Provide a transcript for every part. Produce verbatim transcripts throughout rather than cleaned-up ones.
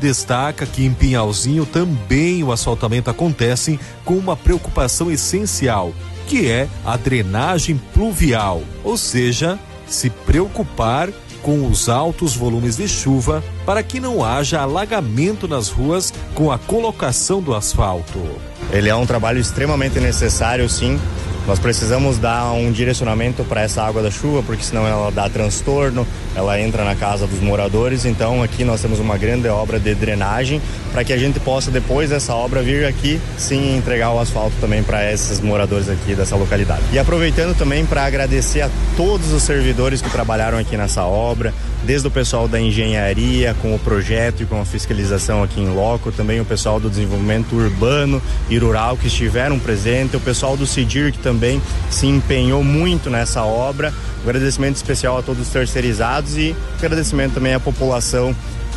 Destaca que em Pinhalzinho também o asfaltamento acontece com uma preocupação essencial, que é a drenagem pluvial, ou seja, se preocupar com os altos volumes de chuva para que não haja alagamento nas ruas com a colocação do asfalto. Ele é um trabalho extremamente necessário, sim. Nós precisamos dar um direcionamento para essa água da chuva, porque senão ela dá transtorno, ela entra na casa dos moradores. Então aqui nós temos uma grande obra de drenagem para que a gente possa, depois dessa obra, vir aqui sim entregar o asfalto também para esses moradores aqui dessa localidade. E aproveitando também para agradecer a todos os servidores que trabalharam aqui nessa obra, desde o pessoal da engenharia com o projeto e com a fiscalização aqui em loco, também o pessoal do desenvolvimento urbano e rural que estiveram presentes, o pessoal do CIDIR que também se empenhou muito nessa obra. Um agradecimento especial a todos os terceirizados e agradecimento também à população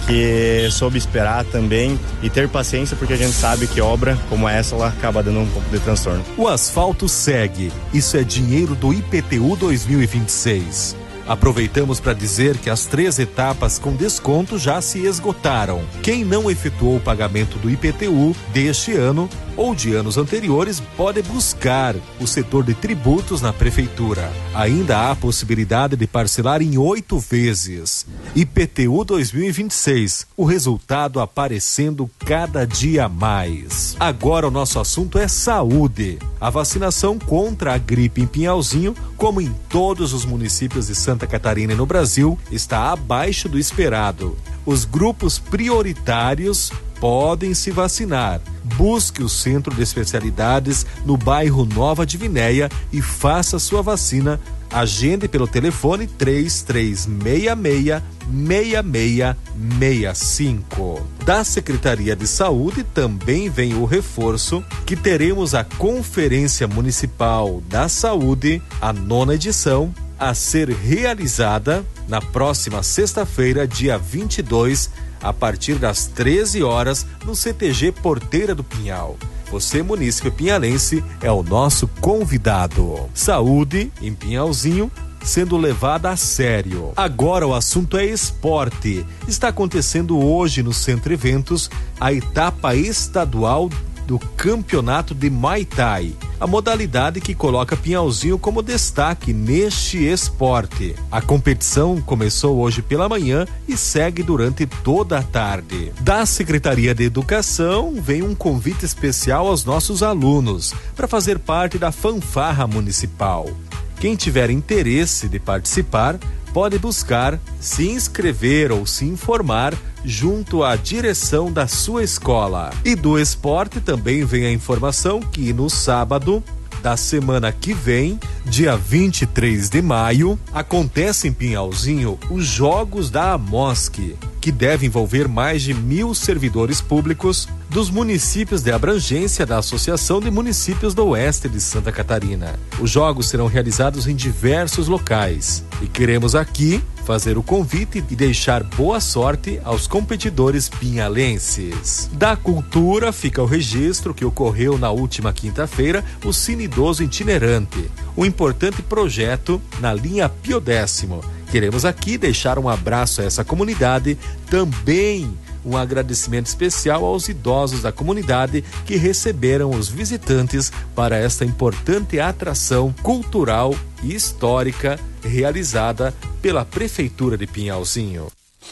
que soube esperar também e ter paciência, porque a gente sabe que obra como essa ela acaba dando um pouco de transtorno. O asfalto segue. Isso é dinheiro do I P T U dois mil e vinte e seis. Aproveitamos para dizer que as três etapas com desconto já se esgotaram. Quem não efetuou o pagamento do I P T U deste ano ou de anos anteriores pode buscar o setor de tributos na prefeitura. Ainda há a possibilidade de parcelar em oito vezes. I P T U dois mil e vinte e seis, o resultado aparecendo cada dia mais. Agora o nosso assunto é saúde. A vacinação contra a gripe em Pinhalzinho, como em todos os municípios de Santa Catarina e no Brasil, está abaixo do esperado. Os grupos prioritários podem se vacinar. Busque o centro de especialidades no bairro Nova Divinéia e faça sua vacina. Agende pelo telefone três três seis seis, seis seis seis cinco. Da Secretaria de Saúde também vem o reforço que teremos a Conferência Municipal da Saúde, a nona edição, a ser realizada na próxima sexta-feira, dia vinte e dois, a partir das treze horas, no C T G Porteira do Pinhal. Você, munícipe pinhalense, é o nosso convidado. Saúde em Pinhalzinho sendo levada a sério. Agora o assunto é esporte. Está acontecendo hoje no Centro Eventos a etapa estadual do Campeonato de Muay Thai, a modalidade que coloca Pinhalzinho como destaque neste esporte. A competição começou hoje pela manhã e segue durante toda a tarde. Da Secretaria de Educação vem um convite especial aos nossos alunos para fazer parte da fanfarra municipal. Quem tiver interesse de participar pode buscar se inscrever ou se informar junto à direção da sua escola. E do esporte também vem a informação que no sábado da semana que vem, dia vinte e três de maio, acontece em Pinhalzinho os Jogos da AMOSC, que deve envolver mais de mil servidores públicos dos municípios de abrangência da Associação de Municípios do Oeste de Santa Catarina. Os jogos serão realizados em diversos locais e queremos aqui fazer o convite e deixar boa sorte aos competidores pinhalenses. Da cultura fica o registro que ocorreu na última quinta-feira o Cine Idoso Itinerante, um importante projeto na linha Pio Décimo. Queremos aqui deixar um abraço a essa comunidade, também um agradecimento especial aos idosos da comunidade que receberam os visitantes para esta importante atração cultural e histórica realizada pela Prefeitura de Pinhalzinho.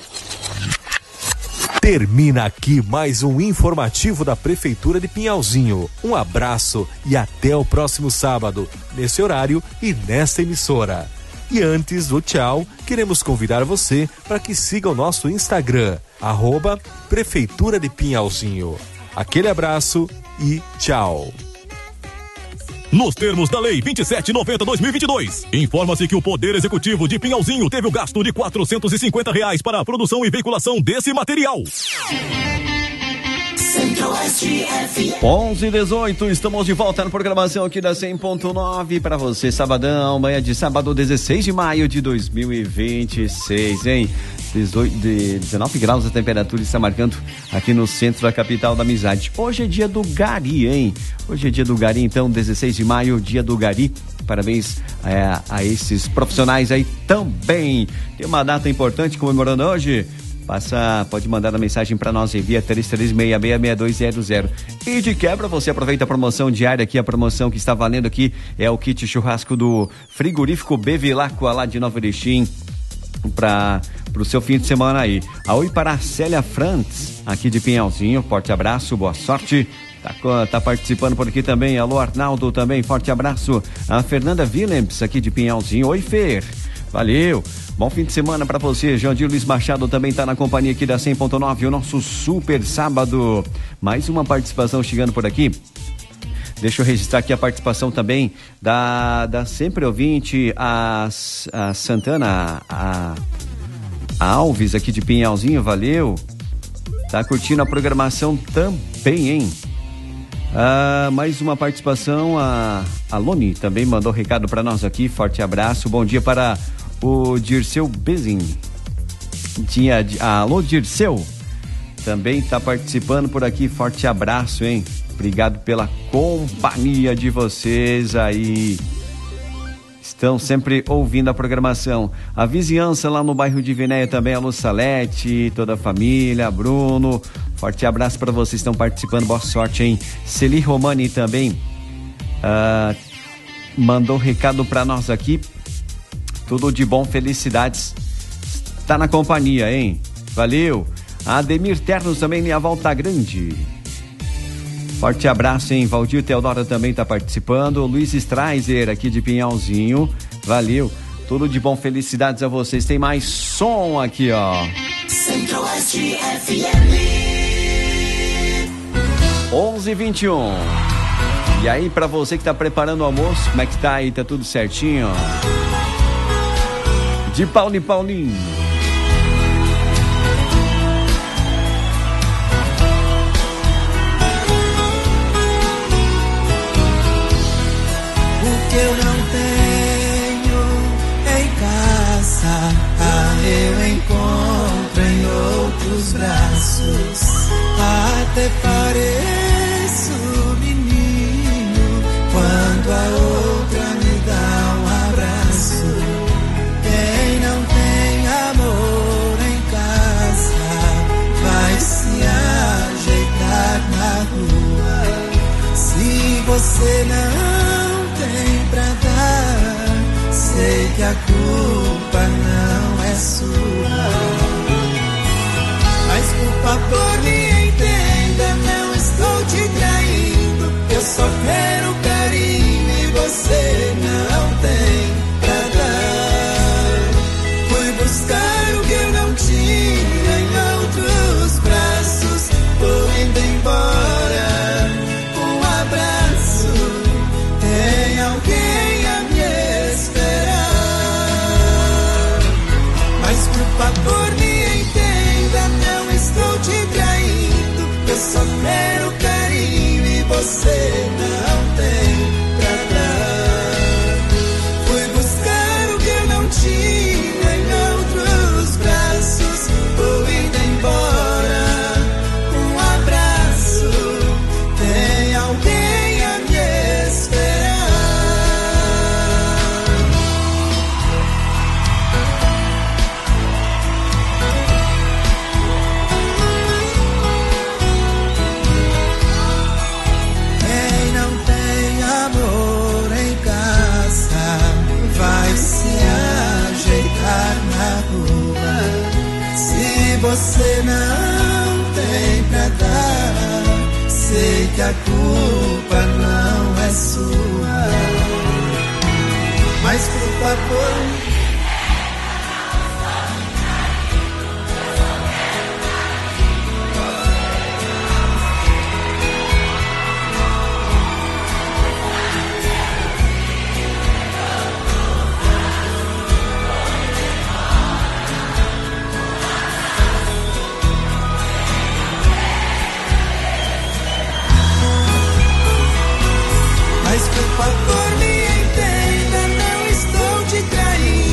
Termina aqui mais um informativo da Prefeitura de Pinhalzinho. Um abraço e até o próximo sábado, nesse horário e nesta emissora. E antes do tchau, queremos convidar você para que siga o nosso Instagram, arroba Prefeitura de Pinhalzinho. Aquele abraço e tchau. Nos termos da Lei vinte e sete noventa barra dois mil e vinte e dois, informa-se que o Poder Executivo de Pinhalzinho teve o gasto de quatrocentos e cinquenta reais para a produção e veiculação desse material. onze e dezoito, estamos de volta na programação aqui da cem ponto nove para você, sabadão, manhã de sábado, dezesseis de maio de dois mil e vinte e seis, hein? dezoito, dezenove graus a temperatura está marcando aqui no centro da capital da amizade. Hoje é dia do Gari, hein? Hoje é dia do Gari, então, dezesseis de maio, dia do Gari. Parabéns é, a esses profissionais aí também. Tem uma data importante comemorando hoje. Passa, pode mandar a mensagem para nós, envia três três seis seis, seis dois zero zero. E de quebra, você aproveita a promoção diária aqui, a promoção que está valendo aqui é o kit churrasco do frigorífico Bevilacqua lá de Nova Erechim, para o seu fim de semana aí. A oi para a Célia Frantz, aqui de Pinhalzinho, forte abraço, boa sorte. Tá, tá participando por aqui também, alô Arnaldo também, forte abraço. A Fernanda Willems, aqui de Pinhalzinho, oi Fer, valeu. Bom fim de semana para você. Jandir Luiz Machado também está na companhia aqui da cem ponto nove, o nosso super sábado. Mais uma participação chegando por aqui. Deixa eu registrar aqui a participação também da, da sempre ouvinte, a, a Santana, a, a Alves aqui de Pinhalzinho, valeu. Tá curtindo a programação também, hein? Ah, mais uma participação, a, a Loni também mandou recado para nós aqui, forte abraço. Bom dia para o Dirceu Bezin. Tinha, alô Dirceu, também está participando por aqui, forte abraço, hein? Obrigado pela companhia de vocês aí. Estão sempre ouvindo a programação. A vizinhança lá no bairro de Vinéia também, alô Salete, toda a família, Bruno, forte abraço para vocês que estão participando, boa sorte, hein? Celi Romani também ah, mandou recado para nós aqui. Tudo de bom, felicidades. Tá na companhia, hein? Valeu. A Ademir Ternos também, minha volta grande. Forte abraço, hein? Valdir Teodoro também tá participando. Luiz Straiser aqui de Pinhalzinho. Valeu. Tudo de bom, felicidades a vocês. Tem mais som aqui, ó. Centro-Oeste F M. onze e vinte e um. E aí, pra você que tá preparando o almoço, como é que tá aí? Tá tudo certinho? De Paulo e Paulinho. O que eu não tenho em casa, ah, eu encontro em outros braços. Até pareço menino quando a outra me dá um abraço. Quem não tem amor em casa vai se ajeitar na rua. Se você não tem pra dar, sei que a culpa não é sua. Mas por favor me entenda, não estou te traindo. Eu só quero carinho e você não tem pra dar. Fui buscar o que eu não tinha em outros braços. Tô indo embora, um abraço. Tem alguém a me esperar. Mas por favor me entenda, não estou te traindo. Eu só quero carinho e você não tem pra dar. Fui buscar o que eu não tinha em outros braços. Vou indo embora, um abraço. Tem alguém a me esperar. Quem não tem amor em casa vai se ajeitar na rua. Se você não tem pra dar, sei que a culpa não é sua. Mas por favor, mas por favor me entenda, não estou te traindo.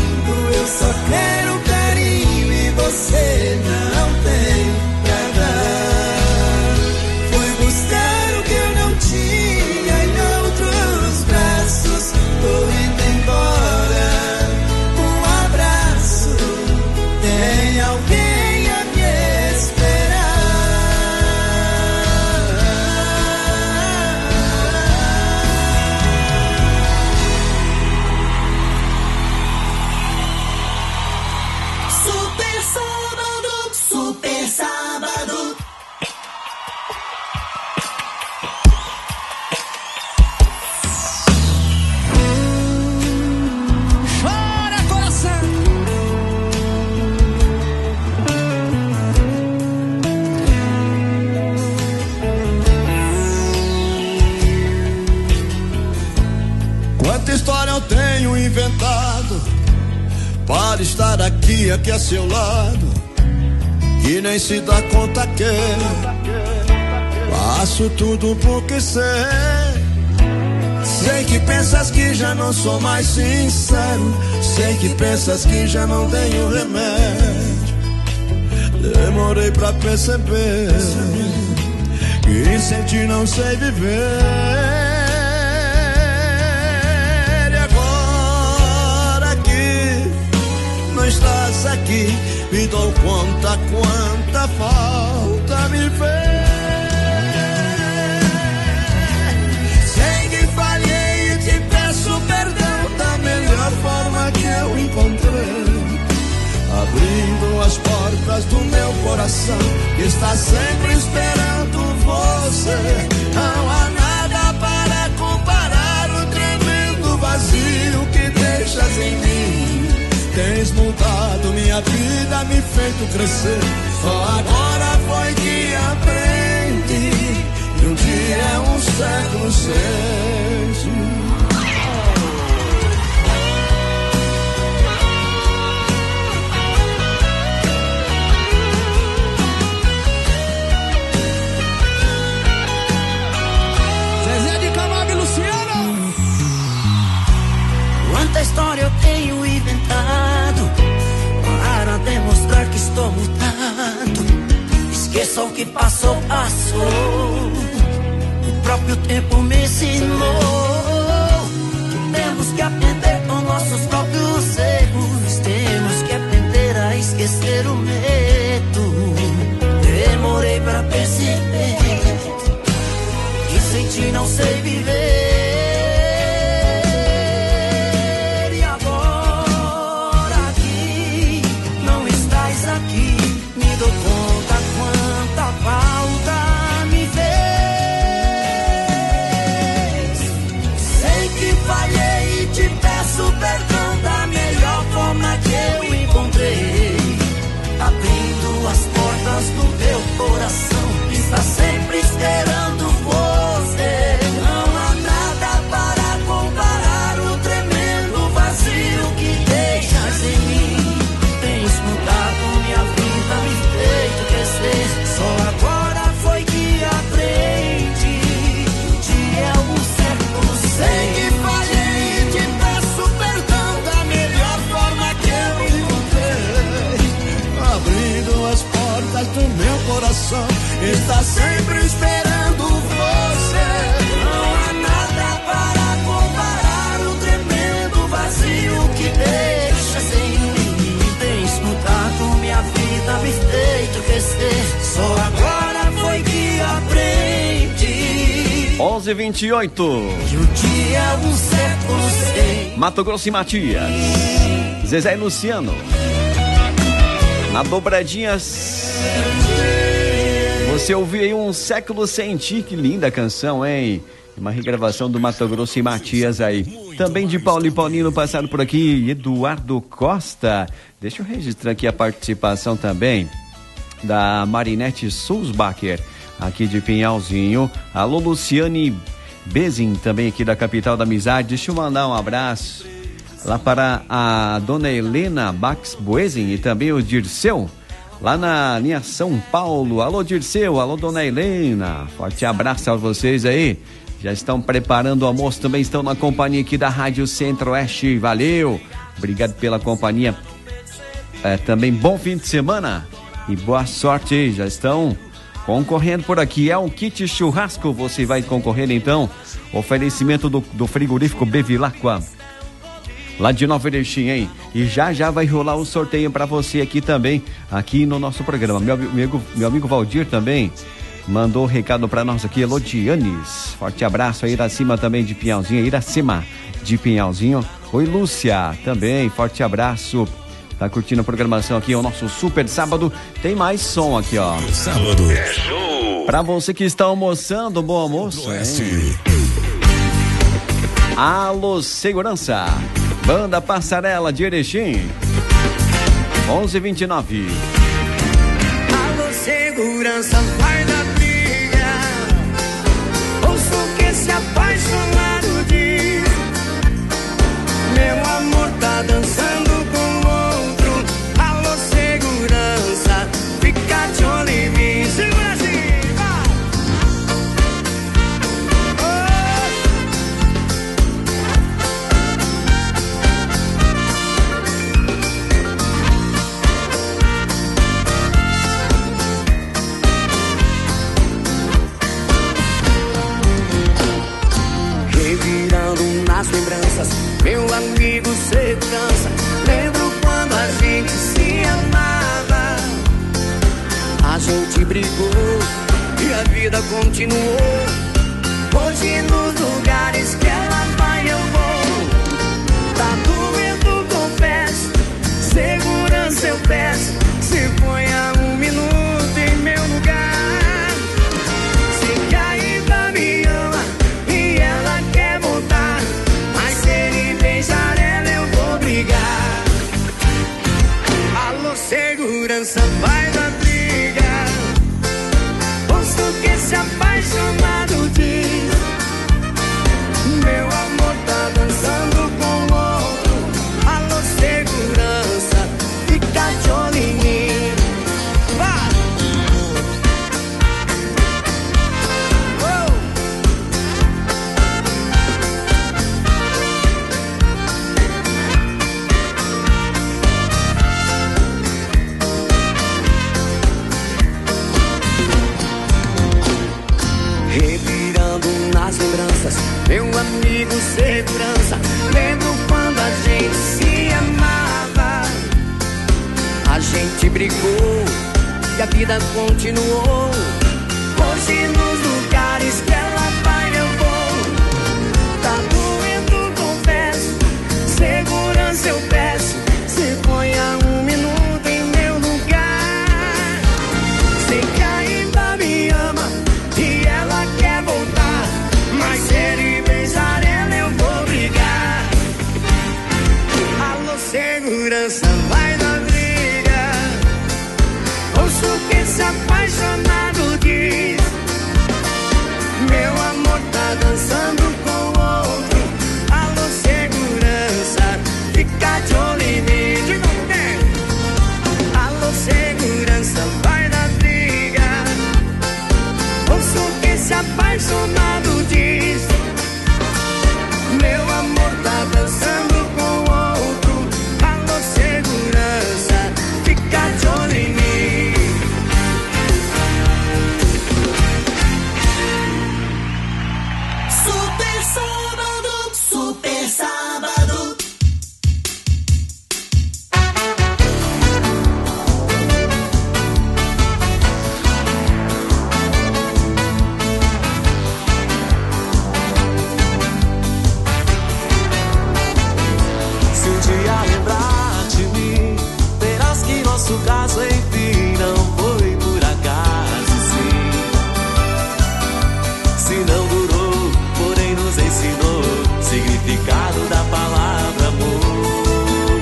para estar aqui, aqui a seu lado, que nem se dá conta que faço tudo porque sei. Sei que pensas que já não sou mais sincero, sei que pensas que já não tenho remédio. Demorei pra perceber que sem ti não sei viver. E agora que não estás aqui, me dou conta quanta falta me fez. Sei que falhei e te peço perdão da melhor forma que eu encontrei, abrindo as portas do meu coração, que está sempre esperando você. Não há nada para comparar o tremendo vazio que deixas em mim. Tens mudado minha vida, me feito crescer. Só agora foi que aprendi que um dia é um século seis. Quanta história eu tenho inventado para demonstrar que estou mudando. Esqueça o que passou, passou. O próprio tempo me ensinou que temos que aprender com nossos próprios erros. Temos que aprender a esquecer o medo. Demorei pra perceber que sem ti não sei viver. Está sempre esperando você. Não há nada para comparar o tremendo vazio que deixas em mim. Tens mudado minha vida, me feito crescer. Só agora foi que aprendi que é um século. Sei que falhei e te peço perdão da melhor forma que eu encontrei, abrindo as portas do meu coração. Está sempre esperando você. Não há nada para comparar o tremendo vazio que deixas em mim. Tens mudado minha vida, me feito crescer. Só agora foi que aprendi. onze e vinte e oito. Que o dia é um século sem. Mato Grosso e Matias. Zezé e Luciano. Na dobradinhas. Você ouviu aí Um Século Sem Ti, que linda canção, hein? Uma regravação do Mato Grosso e Matias aí. Também de Paulo e Paulino passaram por aqui, Eduardo Costa. Deixa eu registrar aqui a participação também da Marinete Sulzbacher, aqui de Pinhalzinho. Alô, Luciane Bezin, também aqui da capital da amizade. Deixa eu mandar um abraço lá para a dona Helena Bax Boezin e também o Dirceu, lá na linha São Paulo. Alô, Dirceu, alô, dona Helena, forte abraço a vocês aí. Já estão preparando o almoço, também estão na companhia aqui da Rádio Centro-Oeste. Valeu, obrigado pela companhia. É, também bom fim de semana e boa sorte aí. Já estão concorrendo por aqui. É um kit churrasco, você vai concorrer então. Oferecimento do, do frigorífico Bevilacqua, lá de Nova Erechim, hein? E já já vai rolar um sorteio para você aqui também, aqui no nosso programa. Meu amigo, meu amigo Valdir também mandou um recado para nós aqui, Elodianes. Forte abraço aí, Iracema também de Pinhalzinho, Iracema de Pinhalzinho. Oi, Lúcia, também, forte abraço. Tá curtindo a programação aqui, é o nosso super sábado. Tem mais som aqui, ó. Sábado é show. Pra você que está almoçando, bom almoço, hein? Alô, segurança. Banda Passarela de Erechim. onze e vinte e nove. Alô, segurança, vai da briga. Ouço o que esse apaixonado diz. Meu amor tá dançando com brigou e a vida continuou. Hoje nos lugares que ela vai eu vou. Tá doendo, confesso, segurança eu peço. Se ponha um minuto em meu lugar. Sei que ainda me ama e ela quer voltar, mas se ele beijar ela eu vou brigar. Alô, segurança, vai na briga. Ouço que esse apaixonado diz: meu amor tá dançando com outro. Alô, segurança, fica de olho em mim. Vai! Oh! Revirando nas lembranças, meu amigo segurança. Lembro quando a gente se amava. A gente brigou e a vida continuou. Hoje nos lugares que ela vai eu vou. Tá doendo, confesso, segurança eu peço. Se ponha um minuto em meu lugar. Sei que ainda me ama e ela quer voltar, mas se ele beijar ela eu vou brigar. Alô, segurança, vai na briga. Ouço que esse apaixonado diz: meu amor tá dançando com outro. Alô, segurança, fica de olho em mim. De novo, né? Alô, segurança, vai na briga. Ouço que esse apaixonado diz: meu amor tá dançando com outro. Alô, segurança, fica de olho em mim. Super sábado, super sábado. Se um dia lembrar de mim, verás que nosso caso enfim não foi por acaso, sim. Se não durou, porém nos ensinou significado da palavra amor.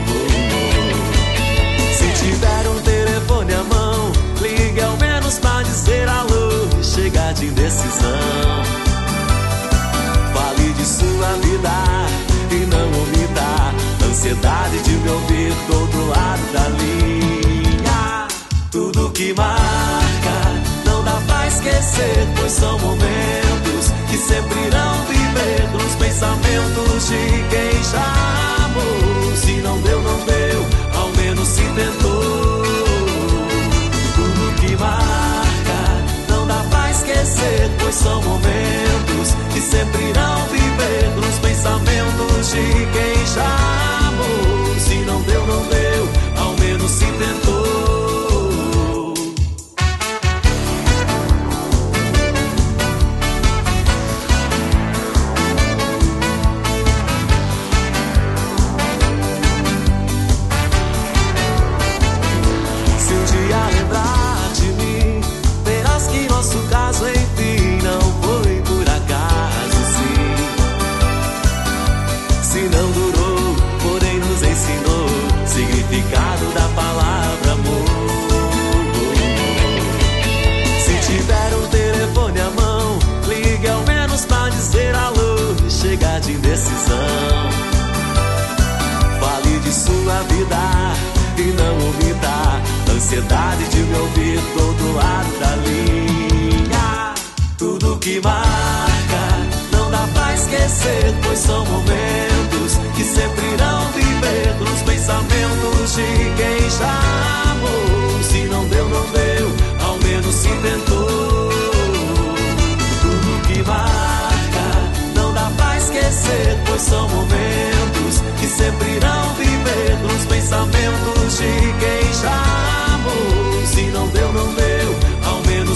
Se tiver um telefone à mão, ligue ao menos pra dizer alô, chega de indecisão. Fale de sua vida e não omita ansiedade de me ouvir do outro lado da linha. Tudo que marca não dá pra esquecer, pois são momentos que sempre irão viver nos pensamentos de quem já amou. Se não deu, não deu, ao menos se tentou. Tudo que marca não dá pra esquecer, pois são momentos que sempre irão viver nos pensamentos de quem já amou. Se não deu, não deu, ao menos se tentou. Se um dia lembrar de mim, verás que nosso caso enfim não foi por acaso, sim. Se não durou, porém nos ensinou significado da palavra amor. Se tiver um telefone à mão, ligue ao menos pra dizer alô, chega de indecisão. Fale de sua vida e não omita ansiedade de me ouvir do outro lado da linha. Tudo que marca não dá pra esquecer, pois são momentos que sempre irão viver nos pensamentos de quem já amou. Se não deu, não deu, ao menos se tentou. Tudo que marca não dá pra esquecer, pois são momentos que sempre irão viver nos pensamentos de quem já amou. Se não deu, não deu, ao menos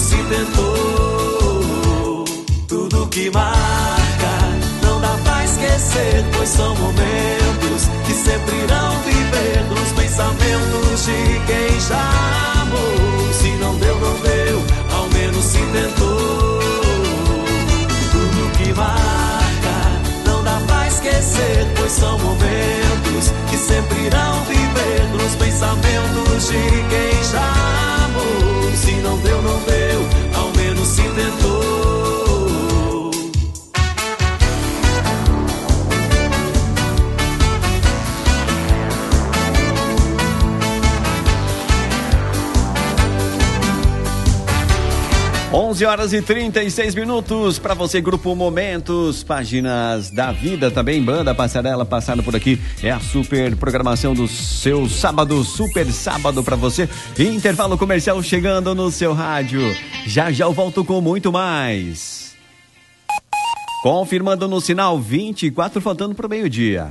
que marca, não dá pra esquecer, pois são momentos que sempre irão viver nos pensamentos de quem já amou. Se não deu, não deu, ao menos se tentou. Tudo que marca, não dá pra esquecer, pois são momentos que sempre irão viver nos pensamentos de quem já amou. Se não deu, não deu, ao menos se tentou. onze horas e trinta e seis minutos para você, Grupo Momentos, Páginas da Vida, também Banda Passarela passando por aqui. É a super programação do seu sábado, super sábado para você. Intervalo comercial chegando no seu rádio. Já já eu volto com muito mais. Confirmando no sinal vinte e quatro, faltando para o meio-dia.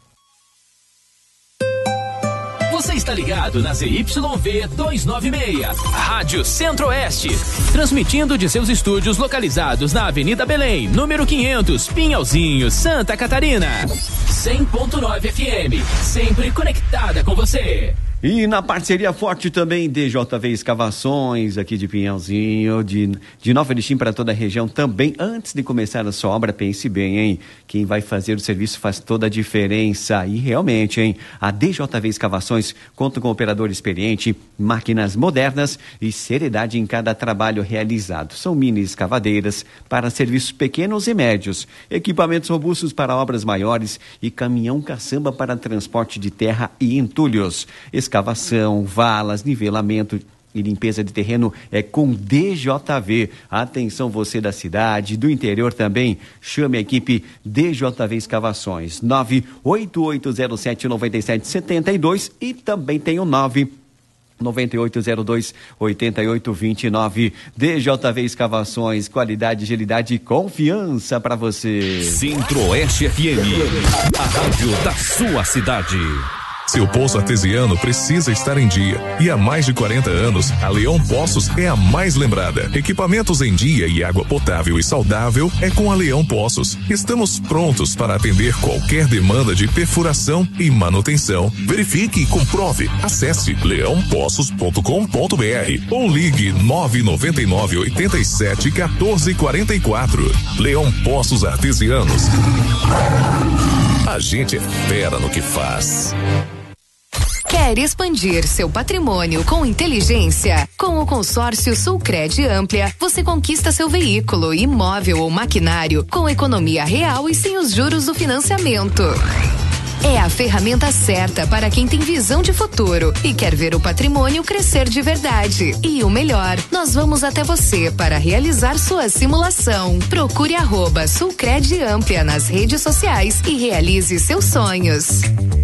Você está ligado na Z Y V duzentos e noventa e seis, Rádio Centro-Oeste, transmitindo de seus estúdios localizados na Avenida Belém, número quinhentos, Pinhalzinho, Santa Catarina. cem ponto nove F M, sempre conectada com você. E na parceria forte também D J V Escavações, aqui de Pinhalzinho, de, de Nova Erechim para toda a região também. Antes de começar a sua obra, pense bem, hein? Quem vai fazer o serviço faz toda a diferença. E realmente, hein? A D J V Escavações conta com um operador experiente, máquinas modernas e seriedade em cada trabalho realizado. São mini escavadeiras para serviços pequenos e médios, equipamentos robustos para obras maiores e caminhão caçamba para transporte de terra e entulhos. Escavação, valas, nivelamento e limpeza de terreno é com D J V. Atenção você da cidade, do interior também, chame a equipe D J V Escavações, nove oito oito zero sete nove sete sete dois e também tem o nove nove oito zero dois oito oito dois nove. D J V Escavações, qualidade, agilidade e confiança para você. Centro-Oeste F M, a rádio da sua cidade. Seu poço artesiano precisa estar em dia. E há mais de quarenta anos, a Leão Poços é a mais lembrada. Equipamentos em dia e água potável e saudável é com a Leão Poços. Estamos prontos para atender qualquer demanda de perfuração e manutenção. Verifique e comprove. Acesse leão poços ponto com ponto b r ou ligue nove nove nove oito sete um quatro quatro quatro. Leão Poços Artesianos. A gente é fera no que faz. Quer expandir seu patrimônio com inteligência? Com o consórcio Sulcred Amplia, você conquista seu veículo, imóvel ou maquinário com economia real e sem os juros do financiamento. É a ferramenta certa para quem tem visão de futuro e quer ver o patrimônio crescer de verdade. E o melhor, nós vamos até você para realizar sua simulação. Procure arroba Sulcred Amplia nas redes sociais e realize seus sonhos.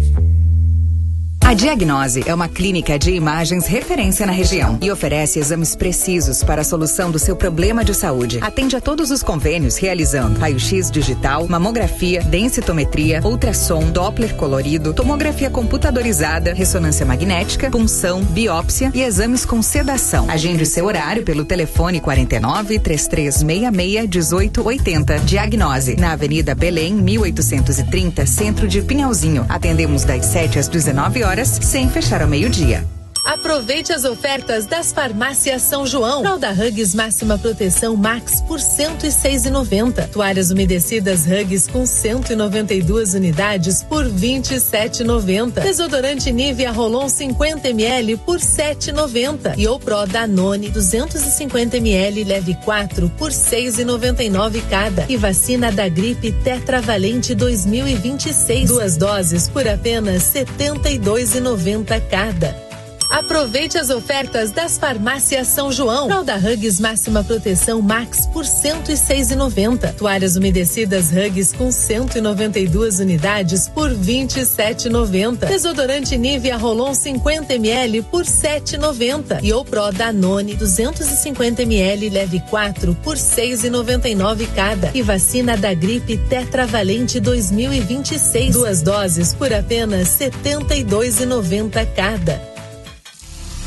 A Diagnose é uma clínica de imagens referência na região e oferece exames precisos para a solução do seu problema de saúde. Atende a todos os convênios realizando raio-x digital, mamografia, densitometria, ultrassom, Doppler colorido, tomografia computadorizada, ressonância magnética, punção, biópsia e exames com sedação. Agende seu horário pelo telefone quarenta e nove, três três seis seis, dezoito oitenta. Diagnose, na Avenida Belém, mil oitocentos e trinta, centro de Pinhalzinho. Atendemos das sete às dezenove horas, sem fechar ao meio-dia. Aproveite as ofertas das farmácias São João. Fralda Huggies máxima proteção Max por cento e seis reais e noventa. Toalhas umedecidas Huggies com cento e noventa e duas unidades por vinte e sete reais e noventa. Desodorante Nivea Rolon cinquenta mililitros por sete reais e noventa. E o Pro Danone duzentos e cinquenta mililitros leve quatro por seis reais e noventa e nove cada. E vacina da gripe Tetravalente dois mil e vinte e seis. Duas doses por apenas setenta e dois reais e noventa cada. Aproveite as ofertas das farmácias São João. Fralda Huggies máxima proteção Max por cento e seis reais e noventa. Toalhas umedecidas Huggies com cento e noventa e duas unidades por vinte e sete reais e noventa. Desodorante Nivea Rolon cinquenta mililitros por sete reais e noventa. E o Pro Danone duzentos e cinquenta mililitros leve quatro por seis reais e noventa e nove cada. E vacina da gripe Tetravalente dois mil e vinte e seis. Duas doses por apenas setenta e dois reais e noventa cada.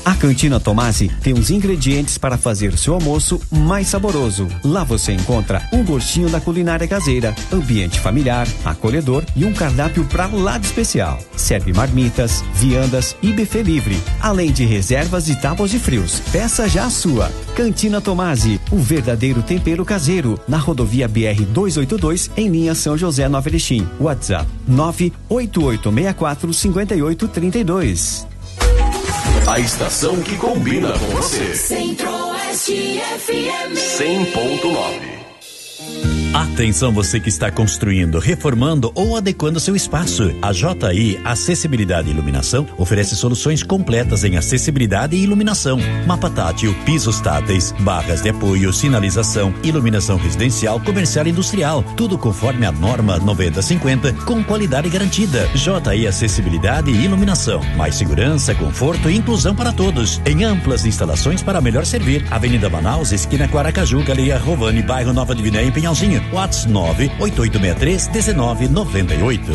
A Cantina Tomasi tem os ingredientes para fazer seu almoço mais saboroso. Lá você encontra um gostinho da culinária caseira, ambiente familiar, acolhedor e um cardápio pra lá de especial. Serve marmitas, viandas e buffet livre, além de reservas e tábuas de frios. Peça já a sua. Cantina Tomasi, o verdadeiro tempero caseiro, na rodovia B R duzentos e oitenta e dois, em linha São José, Nova Erechim. WhatsApp nove oito oito seis quatro cinco oito três dois. A estação que combina com você. Centro-Oeste F M cem ponto nove. Atenção você que está construindo, reformando ou adequando seu espaço. A J I Acessibilidade e Iluminação oferece soluções completas em acessibilidade e iluminação. Mapa tátil, pisos táteis, barras de apoio, sinalização, iluminação residencial, comercial e industrial. Tudo conforme a norma noventa cinquenta, com qualidade garantida. J I Acessibilidade e Iluminação. Mais segurança, conforto e inclusão para todos. Em amplas instalações para melhor servir. Avenida Manaus, esquina Guaracaju, Galeria Rovani, bairro Nova Divinéia, em Pinhalzinho. WhatsApp nove oito oito seis três um nove nove oito.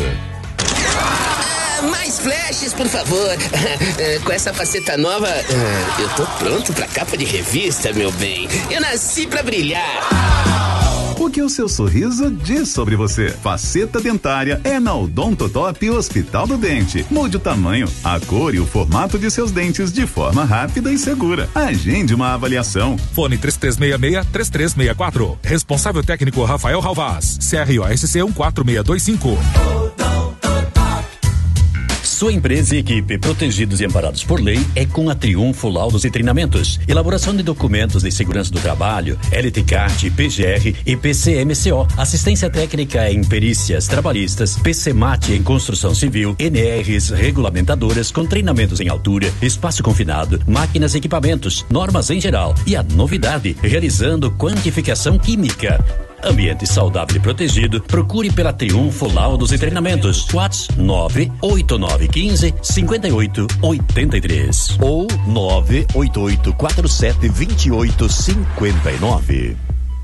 Mais flashes, por favor. Com essa faceta nova, eu tô pronto pra capa de revista, meu bem. Eu nasci pra brilhar. O que o seu sorriso diz sobre você? Faceta dentária é na Odontotop Hospital do Dente. Mude o tamanho, a cor e o formato de seus dentes de forma rápida e segura. Agende uma avaliação. Fone três três seis seis, três três seis quatro. Responsável técnico Rafael Ralvaz. C R O S C um quatro seis dois cinco. Sua empresa e equipe, protegidos e amparados por lei, é com a Triunfo Laudos e Treinamentos. Elaboração de documentos de segurança do trabalho, L T C A R T, P G R e P C M C O. Assistência técnica em perícias trabalhistas, P C M A T em construção civil, N Rs regulamentadoras com treinamentos em altura, espaço confinado, máquinas e equipamentos, normas em geral. E a novidade, realizando quantificação química. Ambiente saudável e protegido, procure pela Triunfo Laudos e Treinamentos. WhatsApp nove oito nove um cinco, cinco oito oito três ou nove oito oito quatro sete dois oito cinco nove.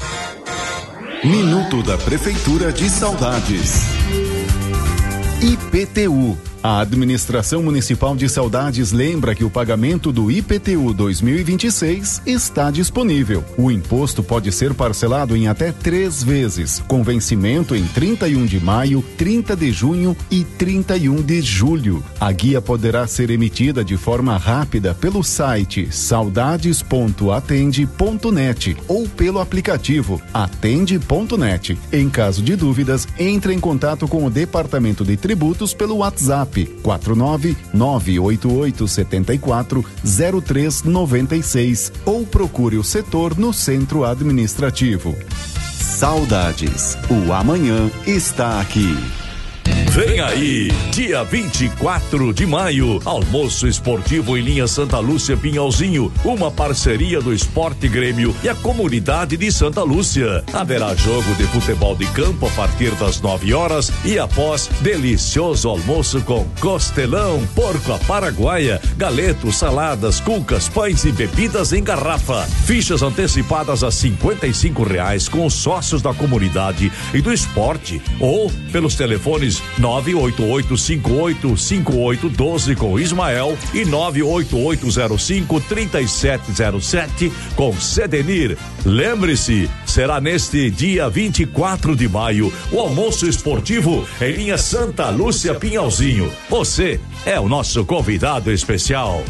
Minuto da Prefeitura de Saudades. I P T U. A Administração Municipal de Saudades lembra que o pagamento do I P T U dois mil e vinte e seis está disponível. O imposto pode ser parcelado em até três vezes, com vencimento em trinta e um de maio, trinta de junho e trinta e um de julho. A guia poderá ser emitida de forma rápida pelo site saudades ponto atende ponto net ou pelo aplicativo atende ponto net. Em caso de dúvidas, entre em contato com o Departamento de Tributos pelo WhatsApp quatro nove nove oito oito sete quatro zero três nove seis ou procure o setor no centro administrativo. Saudades, o amanhã está aqui. Vem aí, dia vinte e quatro de maio, almoço esportivo em linha Santa Lúcia Pinhalzinho, uma parceria do Esporte Grêmio e a comunidade de Santa Lúcia. Haverá jogo de futebol de campo a partir das nove horas e após, delicioso almoço com costelão, porco à paraguaia, galetos, saladas, cucas, pães e bebidas em garrafa. Fichas antecipadas a cinquenta e cinco reais com os sócios da comunidade e do esporte ou pelos telefones nove oito oito cinco oito cinco oito um dois com Ismael e nove oito oito zero cinco três sete zero sete com Sedenir. Lembre-se, será neste dia vinte e quatro de maio o almoço esportivo em linha Santa Lúcia Pinhalzinho. Você é o nosso convidado especial.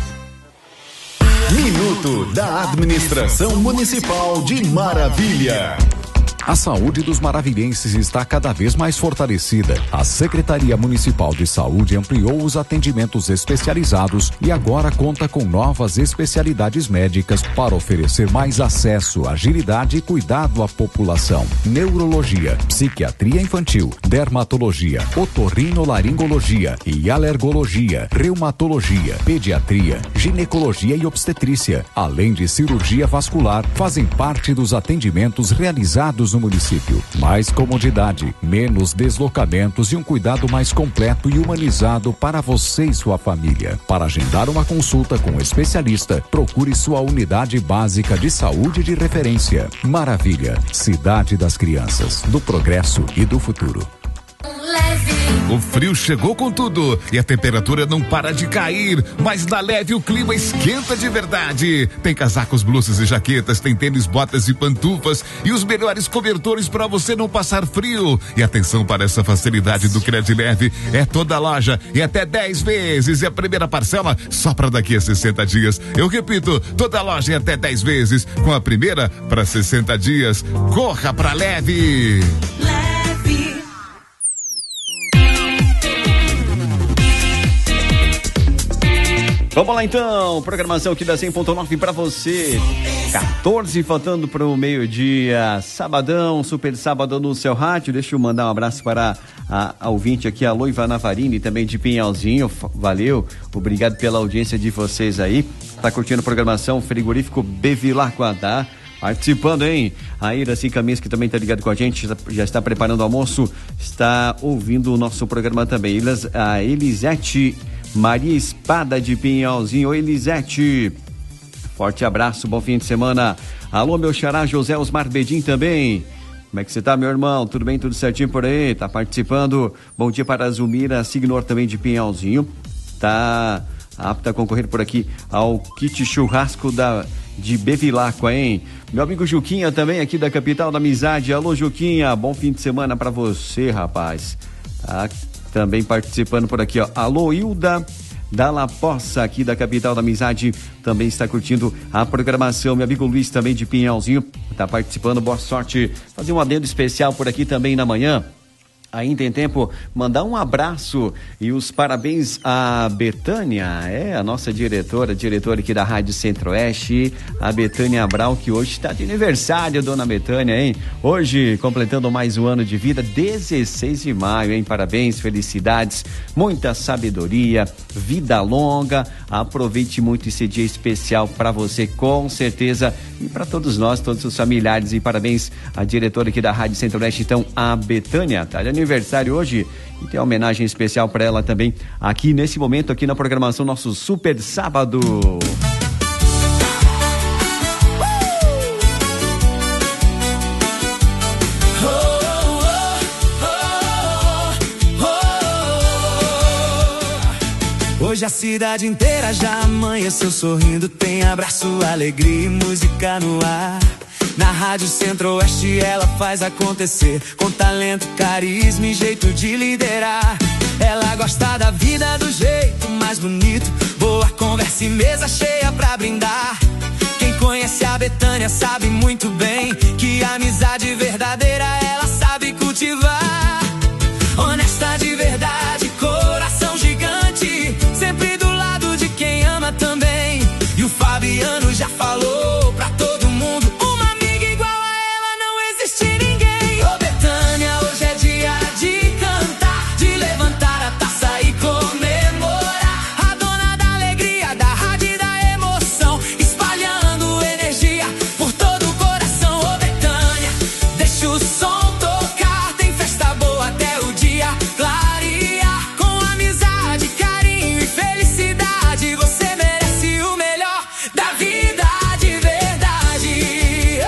Minuto da Administração Municipal de Maravilha. A saúde dos maravilhenses está cada vez mais fortalecida. A Secretaria Municipal de Saúde ampliou os atendimentos especializados e agora conta com novas especialidades médicas para oferecer mais acesso, agilidade e cuidado à população. Neurologia, psiquiatria infantil, dermatologia, otorrinolaringologia e alergologia, reumatologia, pediatria, ginecologia e obstetrícia, além de cirurgia vascular, fazem parte dos atendimentos realizados no município. Mais comodidade, menos deslocamentos e um cuidado mais completo e humanizado para você e sua família. Para agendar uma consulta com um especialista, procure sua unidade básica de saúde de referência. Maravilha, cidade das crianças, do progresso e do futuro. Leve, O frio chegou com tudo e a temperatura não para de cair, mas na Leve o clima esquenta de verdade. Tem casacos, blusas e jaquetas, tem tênis, botas e pantufas e os melhores cobertores para você não passar frio. E atenção para essa facilidade do Credileve, é toda loja e até dez vezes, e a primeira parcela só para daqui a sessenta dias. Eu repito, toda loja é até dez vezes, com a primeira para sessenta dias. Corra pra Leve. Leve. Vamos lá então, programação aqui da cem ponto nove para você. quatorze faltando para o meio-dia, sabadão, super sábado no seu rádio. Deixa eu mandar um abraço para a, a ouvinte aqui, a Loiva Navarini, também de Pinhalzinho. Valeu, obrigado pela audiência de vocês aí. Tá curtindo a programação Frigorífico Bevilacqua, tá? Participando, hein? A Iraci Camis, que também tá ligado com a gente, já está preparando o almoço, está ouvindo o nosso programa também. A Elisete Maria Espada de Pinhalzinho. Oi, Elisete. Forte abraço, bom fim de semana. Alô, meu xará José Osmar Bedim também. Como é que você tá, meu irmão? Tudo bem? Tudo certinho por aí? Tá participando? Bom dia para a Zumira Signor também de Pinhalzinho. Tá apta a concorrer por aqui ao kit churrasco da, de Bevilacqua, hein? Meu amigo Juquinha também aqui da capital da amizade. Alô, Juquinha, bom fim de semana para você, rapaz. Tá também participando por aqui, ó. Alô, Hilda Dalla Poça, aqui da capital da amizade, também está curtindo a programação. Meu amigo Luiz, também de Pinhalzinho, está participando. Boa sorte. Fazer um adendo especial por aqui também na manhã. Ainda tem tempo, mandar um abraço e os parabéns à Betânia, é a nossa diretora, diretora aqui da Rádio Centro-Oeste, a Betânia Abral, que hoje está de aniversário, dona Betânia, hein? Hoje, completando mais um ano de vida, dezesseis de maio, hein? Parabéns, felicidades, muita sabedoria, vida longa, aproveite muito esse dia especial para você, com certeza, e para todos nós, todos os familiares, e parabéns à diretora aqui da Rádio Centro-Oeste, então, a Betânia, tá de aniversário hoje, e tem uma homenagem especial para ela também aqui nesse momento, aqui na programação, nosso Super Sábado. Hoje a cidade inteira já amanheceu sorrindo, tem abraço, alegria e música no ar. Na Rádio Centro-Oeste ela faz acontecer, com talento, carisma e jeito de liderar. Ela gosta da vida do jeito mais bonito, boa conversa e mesa cheia pra brindar. Quem conhece a Betânia sabe muito bem que a amizade verdadeira ela sabe cultivar. Honesta de verdade, coração gigante, sempre do lado de quem ama também. E o Fabiano já falou pra todo mundo, uma amiga igual a ela não existe ninguém. Ô Betânia, hoje é dia de cantar, de levantar a taça e comemorar. A dona da alegria, da rádio e da emoção, espalhando energia por todo o coração. Ô Betânia, deixa o som tocar, tem festa boa até o dia clarear. Com amizade, carinho e felicidade, você merece o melhor da vida de verdade.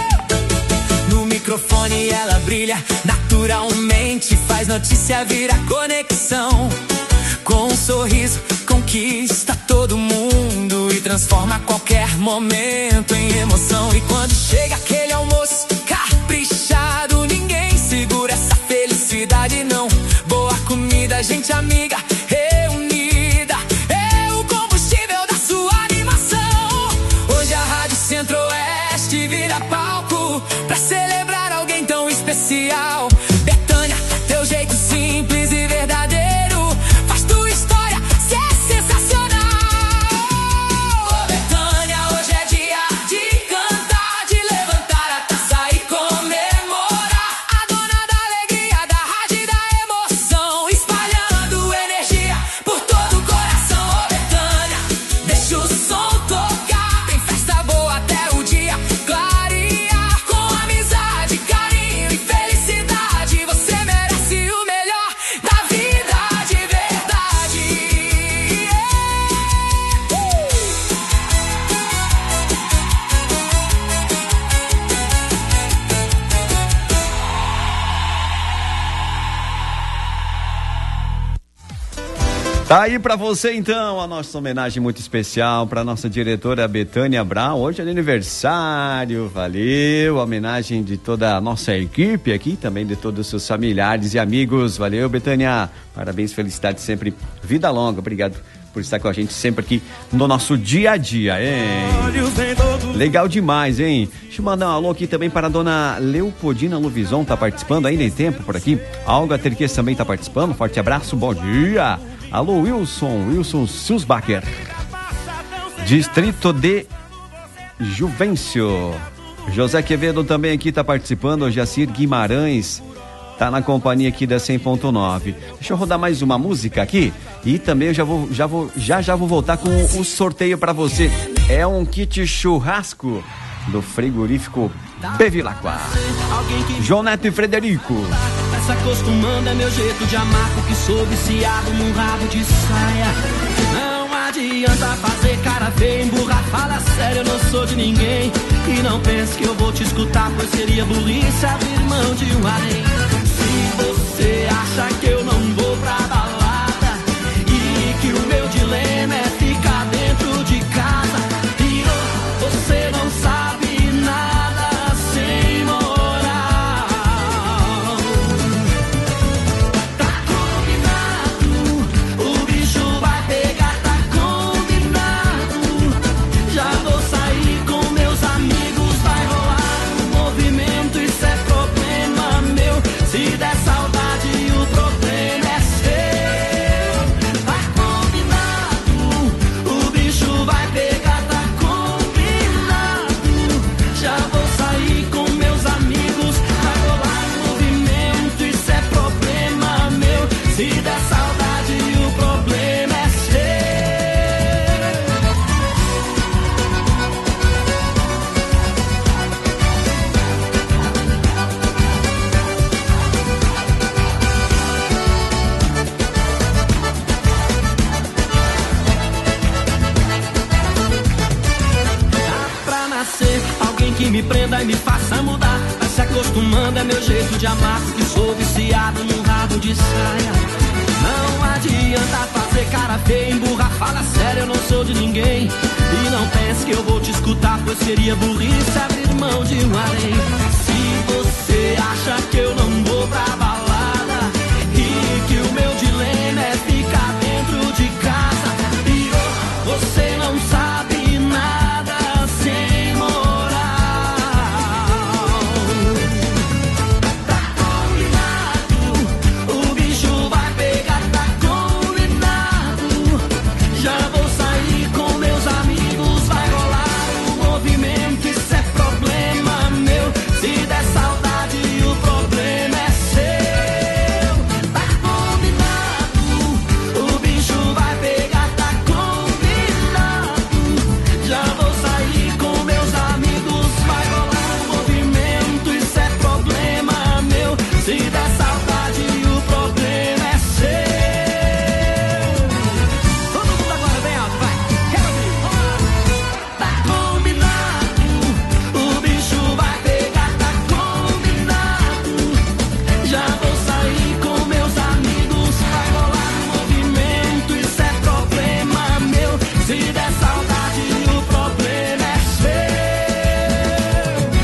No microfone ela brilha naturalmente, faz notícia, vira conexão. Com um sorriso conquista todo mundo e transforma qualquer momento em emoção. E quando chega aquele almoço caprichado, ninguém segura essa felicidade não. Boa comida, gente amiga reunida, é o combustível da sua animação. Hoje a Rádio Centro-Oeste vira palco pra celebrar alguém tão especial. Betânia, teu jeito simples e verdadeiro faz tua história ser sensacional. Ô Betânia, hoje é dia de cantar, de levantar a taça e comemorar. A dona da alegria, da rádio e da emoção, espalhando energia por todo o coração. Ô Betânia, deixa o som tocar, tem festa boa até o dia clarear. Com amizade, carinho e felicidade, Tá aí pra você então a nossa homenagem muito especial pra nossa diretora Betânia Brown. Hoje é aniversário, valeu, a homenagem de toda a nossa equipe aqui, também de todos os seus familiares e amigos. Valeu, Betânia, parabéns, felicidade sempre, vida longa, obrigado por estar com a gente sempre aqui no nosso dia a dia, hein? Legal demais, hein? Deixa eu mandar um alô aqui também para a dona Leopoldina Luvison, tá participando ainda em tempo por aqui. A Olga Terques também tá participando, forte abraço, bom dia. Alô, Wilson, Wilson Sulzbacher, Distrito de Juvencio. José Quevedo também aqui tá participando, o Jacir Guimarães tá na companhia aqui da cem ponto nove. Deixa eu rodar mais uma música aqui e também eu já vou, já vou, já já vou voltar com o sorteio para você. É um kit churrasco do frigorífico Bevilacqua. João Neto e Frederico. Tá se acostumando, é meu jeito de amar, porque sou viciado num rabo de saia. Não adianta fazer cara feia, emburrar, fala sério, eu não sou de ninguém. E não pense que eu vou te escutar, pois seria burrice abrir mão de um além. Se você acha que eu não vou pra balada e que o meu dilema é ficar dentro de casa, pirou, você não sabe nada sem moral. Tá combinado, o bicho vai pegar, tá combinado. Já vou sair com meus amigos, vai rolar um movimento, isso é problema meu. Se der saudade, o problema é seu. Tá combinado, o bicho vai pegar, tá combinado. Já vou sair com meus amigos, vai rolar um movimento, isso é problema meu. Se der saudade, o problema é seu. Pra nascer alguém que me prenda e me faça mudar. Vai se acostumando, é meu jeito de amar, que sou viciado num rabo de saia. Não adianta fazer cara feia, emburrar, fala sério, eu não sou de ninguém. E não pense que eu vou te escutar, pois seria burrice abrir mão de um além. Se você acha que eu não vou pra balada e que o meu dilema é ficar dentro de casa, pirou, você não sabe nada sem moral. Tá combinado, o bicho vai pegar, tá combinado. Já vou sair com meus amigos, vai rolar um movimento, isso é problema meu. Se der saudade, o problema é seu. Tá combinado, o bicho vai pegar, tá combinado. Já vou sair com meus amigos, vai rolar um movimento, isso é problema meu. Se der saudade, o problema é seu. Todo mundo agora bem alto, vai. Quero ouvir. Tá combinado, o bicho vai pegar, tá combinado. Já vou sair com meus amigos, vai rolar um movimento, isso é problema meu. Se der saudade, o problema é seu.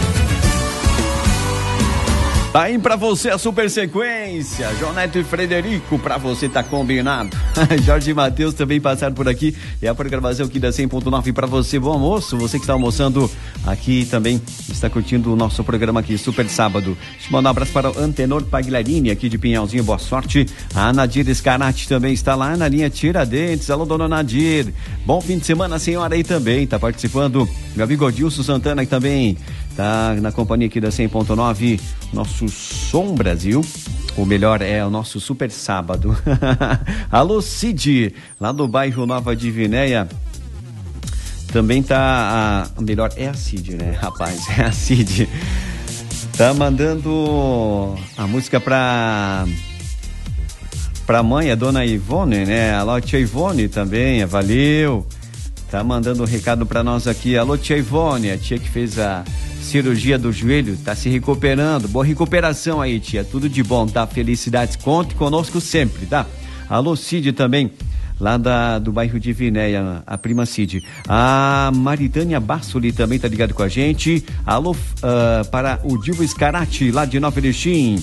Tá aí pra você a super sequência, João Neto e Frederico, pra você tá combinado. Jorge e Matheus também passaram por aqui, e a programação aqui da cem ponto nove pra você, bom almoço, você que está almoçando aqui também, está curtindo o nosso programa aqui, Super Sábado. Deixa eu mandar um abraço para o Antenor Pagliarini, aqui de Pinhalzinho, boa sorte. A Nadir Escarate também está lá na linha Tiradentes, alô dona Nadir, bom fim de semana a senhora aí também, tá participando. Meu amigo Adilson Santana que também tá na companhia aqui da cem ponto nove, nosso Som Brasil. O melhor é o nosso Super Sábado. Alô Cid, lá do bairro Nova Divinéia. Também tá a... melhor é a Cid, né, rapaz? É a Cid. Tá mandando a música pra... pra mãe, a dona Ivone, né? Alô, tia Ivone também, valeu. Tá mandando um recado pra nós aqui. Alô, tia Ivone, a tia que fez a cirurgia do joelho, tá se recuperando. Boa recuperação aí, tia. Tudo de bom, tá? Felicidades. Conte conosco sempre, tá? Alô, Cid também. lá da, do bairro de Vinéia, a prima Cid. A Maritânia Bassoli também tá ligado com a gente. Alô, uh, para o Dilvo Scarati, lá de Nova Erechim.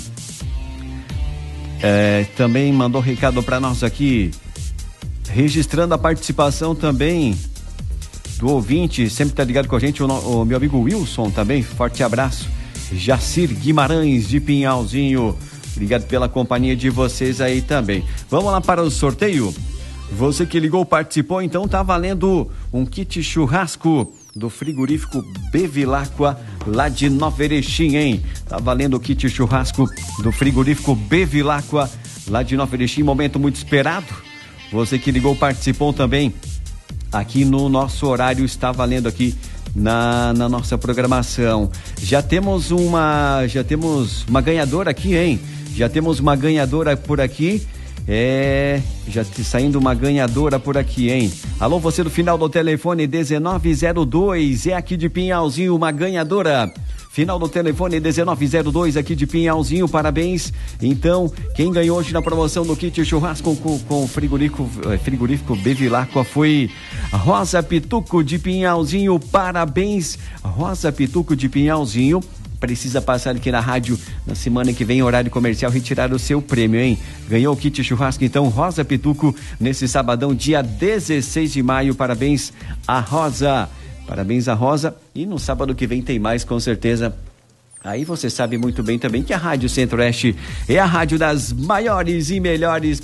É, também mandou recado para nós aqui, registrando a participação também do ouvinte, sempre tá ligado com a gente, o, o meu amigo Wilson também, forte abraço. Jacir Guimarães de Pinhalzinho, obrigado pela companhia de vocês aí também. Vamos lá para o sorteio. Você que ligou, participou, então tá valendo um kit churrasco do frigorífico Bevilacqua, lá de Nova Erechim, hein? Tá valendo o kit churrasco do frigorífico Bevilacqua, lá de Nova Erechim, momento muito esperado. Você que ligou, participou também aqui no nosso horário, está valendo aqui na, na nossa programação. Já temos uma, já temos uma ganhadora aqui, hein? Já temos uma ganhadora por aqui. É, já saindo uma ganhadora por aqui, hein? Alô, você do final do telefone dezenove zero dois, é aqui de Pinhalzinho, uma ganhadora. Final do telefone dezenove zero dois, aqui de Pinhalzinho, parabéns. Então, quem ganhou hoje na promoção do kit churrasco com, com frigorífico, frigorífico Bevilacqua foi Rosa Pituco de Pinhalzinho, parabéns, Rosa Pituco de Pinhalzinho. Precisa passar aqui na rádio na semana que vem, horário comercial, retirar o seu prêmio, hein? Ganhou o kit churrasco, então, Rosa Pituco, nesse sabadão, dia dezesseis de maio. Parabéns a Rosa. Parabéns a Rosa. E no sábado que vem tem mais, com certeza. Aí você sabe muito bem também que a Rádio Centro-Oeste é a rádio das maiores e melhores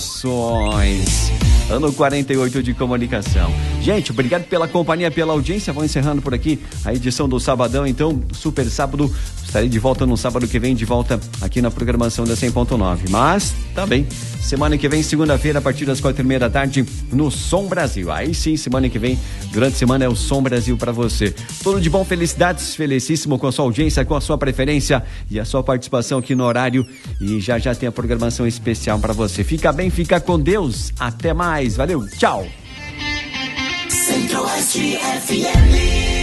promoções. Ano quarenta e oito de comunicação. Gente, obrigado pela companhia, pela audiência. Vou encerrando por aqui a edição do Sabadão. Então, super sábado. Estarei de volta no sábado que vem, de volta aqui na programação da cem ponto nove. Mas, também, semana que vem, segunda-feira, a partir das quatro e meia da tarde, no Som Brasil. Aí sim, semana que vem, durante a semana, é o Som Brasil para você. Tudo de bom, felicidades, felicíssimo com a sua audiência, com a sua preferência e a sua participação aqui no horário. E já já tem a programação especial para você. Fica bem, fica com Deus. Até mais. Valeu, tchau. Centro-Oeste F M.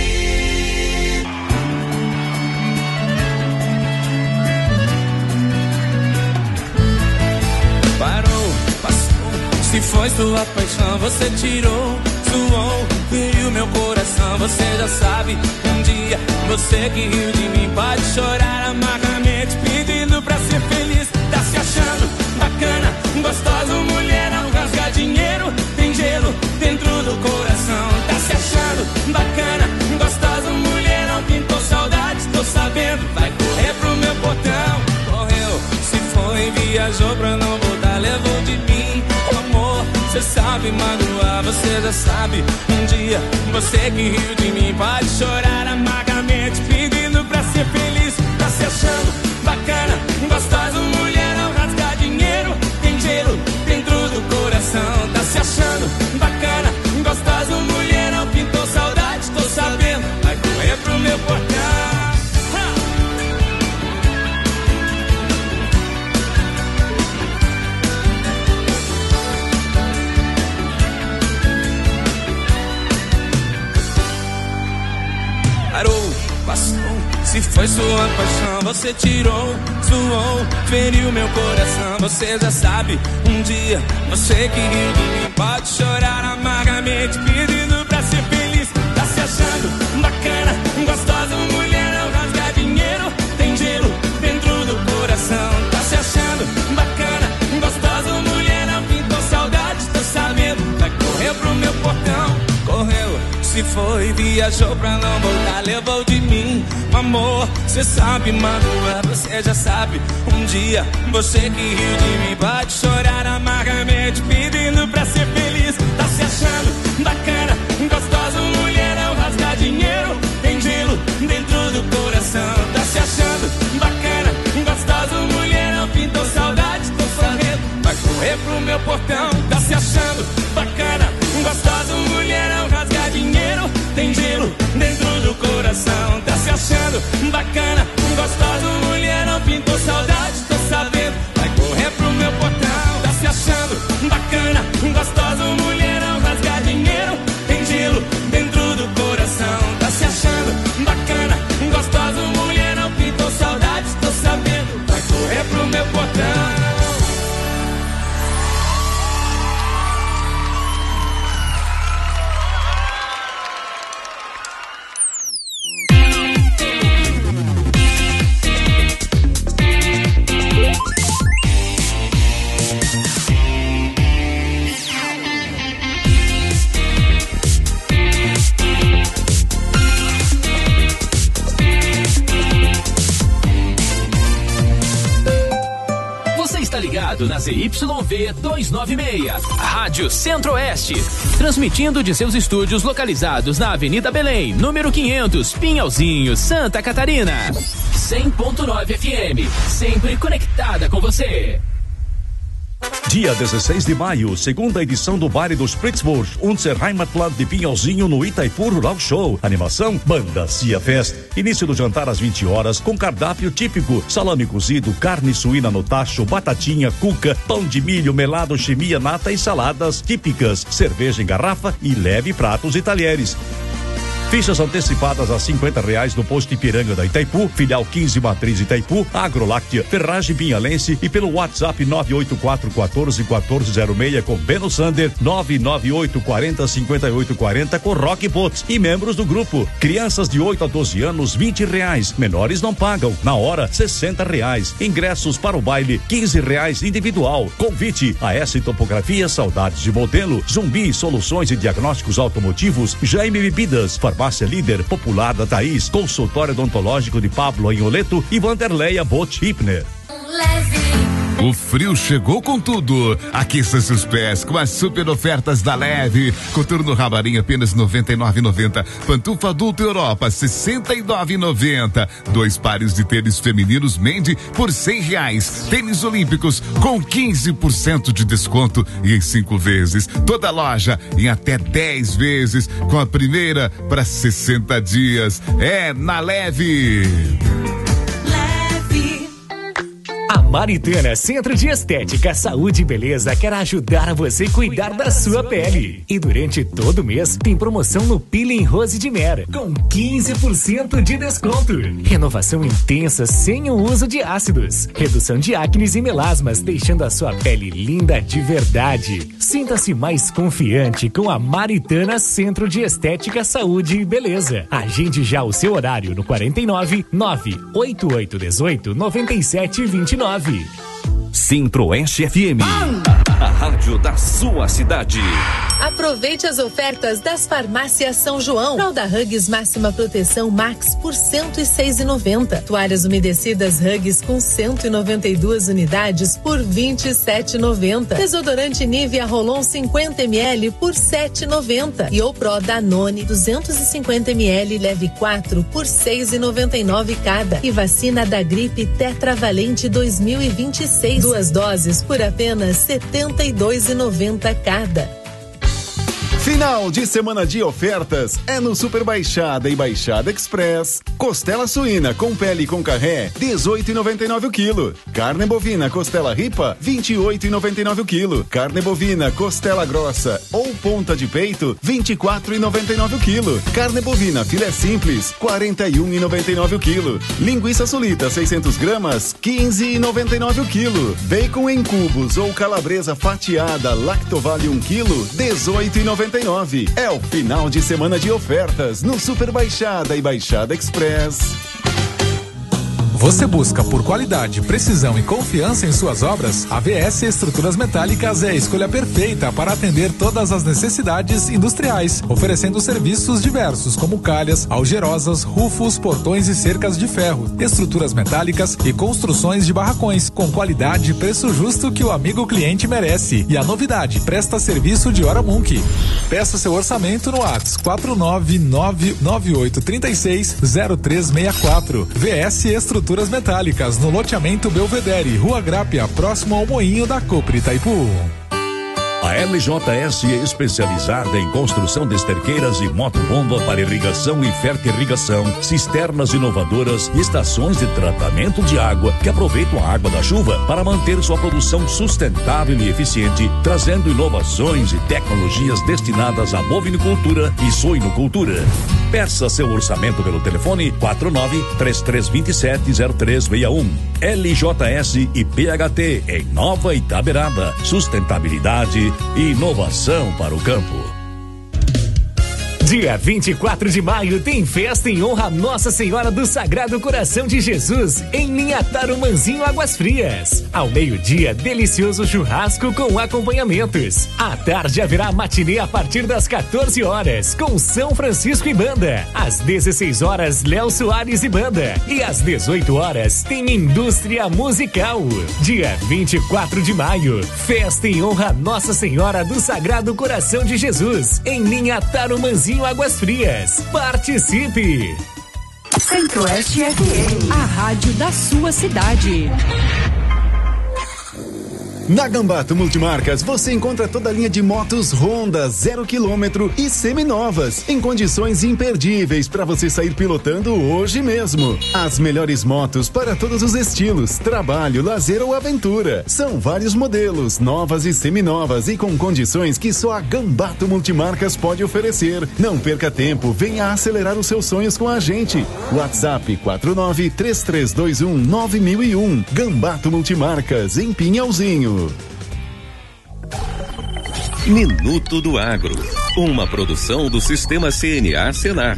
Parou, passou, se foi sua paixão, você tirou, suou, feriu meu coração, você já sabe. Um dia você que riu de mim pode chorar amargamente, pedindo pra ser feliz. Tá se achando bacana, gostosa, mulher, não rasga dinheiro, tem gelo dentro do coração. Tá se achando bacana, gostosa, mulher, não pintou saudades, tô sabendo, vai correr pro meu portão. Correu, se foi, viajou pra não voltar, levou de mim o amor. Cê sabe magoar, você já sabe. Um dia você que riu de mim pode chorar amargamente, pedindo pra ser feliz. Tá se achando bacana, gostosa, mulher, não rasga dinheiro, tem gelo dentro do coração. Tá se achando bacana, gostosa, mulher, não pintou saudade, tô sabendo, vai correr pro meu portão. Parou, passou, se foi sua paixão, você tirou, suou, feriu meu coração, você já sabe. Um dia você que riu de mim pode chorar amargamente, pedindo pra ser feliz. Tá se achando bacana, gostosa, mulher, não rasga dinheiro, tem gelo dentro do coração. Tá se achando bacana, gostosa, mulher, não pintou saudade, tô sabendo, vai correr pro meu portão. Correu, se foi, viajou pra não voltar, levou de mim o amor. Cê sabe magoar, você já sabe. Um dia você que riu de mim pode chorar amargamente, pedindo pra ser feliz. Tá se achando bacana, gostosa, mulher, não rasga dinheiro, tem gelo dentro do coração. Tá se achando bacana, gostosa, mulher, não pintou saudade, tô sabendo, vai correr pro meu portão. Tá se achando bacana, gostosa, mulher, não rasga dinheiro, tem gelo dentro do coração. Tá se achando bacana, gostosa, mulher, não pintou saudade, tô sabendo, vai correr pro meu portão. Tá se achando bacana, gostosa, ligado na Z Y V duzentos e noventa e seis, Rádio Centro-Oeste, transmitindo de seus estúdios localizados na Avenida Belém, número quinhentos, Pinhalzinho, Santa Catarina. cem ponto nove F M, sempre conectada com você. Dia dezesseis de maio, segunda edição do baile dos Pritzburg, Unser Heimatland de Pinhalzinho no Itaipu Rural Show. Animação, Banda Cia Fest. Início do jantar às vinte horas com cardápio típico, salame cozido, carne suína no tacho, batatinha, cuca, pão de milho, melado, chimia, nata e saladas típicas, cerveja em garrafa e leve pratos e talheres. Fichas antecipadas a cinquenta reais no posto Ipiranga da Itaipu, filial quinze Matriz Itaipu, Agroláctea, Ferragem Pinhalense e pelo WhatsApp nove oito quatro um quatro um quatro zero seis com Beno Sander, nove nove oito quatro zero cinco oito quatro zero com Rock Bots e membros do grupo. Crianças de oito a doze anos, vinte reais. Menores não pagam. Na hora, sessenta reais. Ingressos para o baile, quinze reais individual. Convite a S Topografia, Saudades de Modelo, Zumbi, Soluções e Diagnósticos Automotivos, Jaime Bebidas, Farmácia Líder, Popular da Thaís, Consultório Odontológico de Pablo Anholeto e Vanderleia Bot Hipner. O frio chegou com tudo. Aqueça seus pés com as super ofertas da Leve. Coturno Ramarim apenas noventa e nove reais e noventa centavos. Pantufa adulto Europa sessenta e nove reais e noventa centavos. Dois pares de tênis femininos Mendy por cem reais. Tênis olímpicos com quinze por cento de desconto e em cinco vezes. Toda loja em até dez vezes com a primeira para sessenta dias. É na Leve. A Maritana Centro de Estética, Saúde e Beleza quer ajudar você a cuidar da sua pele. E durante todo o mês tem promoção no Peeling Rose de Mera, com quinze por cento de desconto. Renovação intensa sem o uso de ácidos. Redução de acnes e melasmas, deixando a sua pele linda de verdade. Sinta-se mais confiante com a Maritana Centro de Estética, Saúde e Beleza. Agende já o seu horário no quarenta e nove, nove oito oito um oito, nove sete dois nove. Centro-Oeste F M, a rádio da sua cidade. Aproveite as ofertas das farmácias São João. Fralda Huggies máxima proteção Max por cento e seis reais e noventa centavos. Toalhas umedecidas Huggies com cento e noventa e duas unidades por vinte e sete reais e noventa centavos. Desodorante Nivea Rolon cinquenta mililitros por sete reais e noventa centavos. E o Pro Danone duzentos e cinquenta mililitros leve quatro por seis reais e noventa e nove centavos cada. E vacina da gripe Tetravalente dois mil e vinte e seis, duas doses por apenas setenta e dois reais e noventa centavos cada. Final de semana de ofertas é no Super Baixada e Baixada Express. Costela suína com pele e com carré, dezoito reais e noventa e nove centavos o quilo. Carne bovina costela ripa, vinte e oito reais e noventa e nove centavos o quilo. Carne bovina costela grossa ou ponta de peito, vinte e quatro reais e noventa e nove centavos o quilo. Carne bovina filé simples, quarenta e um reais e noventa e nove centavos o quilo. Linguiça sulita seiscentos gramas, quinze reais e noventa e nove centavos o quilo. Bacon em cubos ou calabresa fatiada Lactovale um quilo, dezoito reais e noventa e nove centavos. É o final de semana de ofertas no Super Baixada e Baixada Express. Você busca por qualidade, precisão e confiança em suas obras? A V S Estruturas Metálicas é a escolha perfeita para atender todas as necessidades industriais, oferecendo serviços diversos como calhas, algerosas, rufos, portões e cercas de ferro, estruturas metálicas e construções de barracões, com qualidade e preço justo que o amigo cliente merece. E a novidade, presta serviço de hora Munk. Peça seu orçamento no WhatsApp quatro nove nove nove oito três seis zero três seis quatro. V S Estruturas Metálicas, no loteamento Belvedere, Rua Grápia, próximo ao Moinho da Copre Itaipu. A L J S é especializada em construção de esterqueiras e motobomba para irrigação e fertirrigação, cisternas inovadoras e estações de tratamento de água que aproveitam a água da chuva para manter sua produção sustentável e eficiente, trazendo inovações e tecnologias destinadas à bovinicultura e suinocultura. Peça seu orçamento pelo telefone quatro nove três três dois sete zero três seis um. L J S e P H T em Nova Itaberaba. Sustentabilidade e inovação para o campo. Dia vinte e quatro de maio tem festa em honra a Nossa Senhora do Sagrado Coração de Jesus em Linha Tarumanzinho Águas Frias. Ao meio-dia, delicioso churrasco com acompanhamentos. À tarde haverá matinê a partir das quatorze horas com São Francisco e Banda. Às dezesseis horas, Léo Soares e Banda. E às dezoito horas tem Indústria Musical. Dia vinte e quatro de maio, festa em honra a Nossa Senhora do Sagrado Coração de Jesus em Linha Tarumanzinho Águas Frias. Participe! Centro-Oeste F M, a rádio da sua cidade. Na Gambato Multimarcas você encontra toda a linha de motos Honda zero quilômetro e seminovas em condições imperdíveis para você sair pilotando hoje mesmo. As melhores motos para todos os estilos, trabalho, lazer ou aventura. São vários modelos, novas e seminovas e com condições que só a Gambato Multimarcas pode oferecer. Não perca tempo, venha acelerar os seus sonhos com a gente. WhatsApp quatro nove três três dois um nove mil e um. Gambato Multimarcas em Pinhalzinho. Minuto do Agro, uma produção do Sistema C N A Senar.